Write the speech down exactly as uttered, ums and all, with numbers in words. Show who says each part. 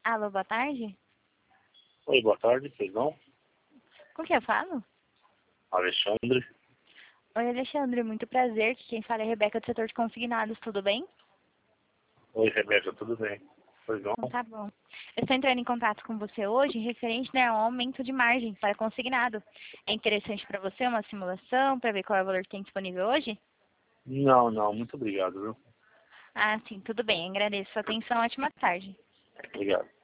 Speaker 1: Alô, boa tarde.
Speaker 2: Oi, boa tarde, pois não?
Speaker 1: Com quem eu falo?
Speaker 2: Alexandre.
Speaker 1: Oi, Alexandre, muito prazer. Quem fala é a Rebeca do setor de consignados, tudo bem?
Speaker 2: Oi, Rebeca, tudo bem? Pois não?
Speaker 1: Então tá bom. Eu estou entrando em contato com você hoje referente, né, ao aumento de margem para consignado. É interessante para você uma simulação para ver qual é o valor que tem disponível hoje?
Speaker 2: Não, não, muito obrigado, viu?
Speaker 1: Ah, sim, tudo bem. Agradeço a sua atenção. Ótima tarde.
Speaker 2: Obrigado.